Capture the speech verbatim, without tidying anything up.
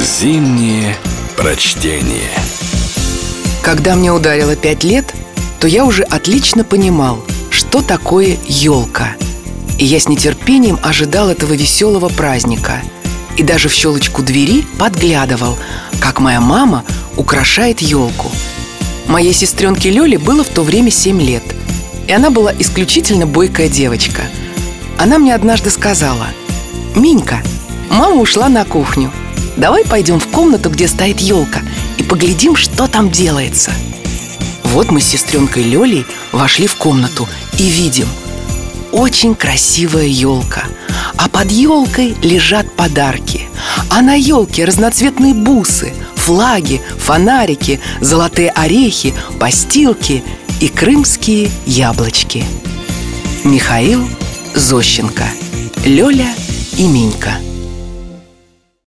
Зимнее прочтение. Когда мне ударило пять лет, то я уже отлично понимал, что такое елка. И я с нетерпением ожидал этого веселого праздника. И даже в щелочку двери подглядывал, как моя мама украшает елку. Моей сестренке Лёле было в то время семь лет, и она была исключительно бойкая девочка. Она мне однажды сказала: «Минька, мама ушла на кухню. Давай пойдем в комнату, где стоит елка, и поглядим, что там делается». Вот мы с сестренкой Лёлей вошли в комнату и видим: очень красивая елка, а под елкой лежат подарки. А на елке разноцветные бусы, флаги, фонарики, золотые орехи, постилки и крымские яблочки. Михаил Зощенко. Лёля и Минька.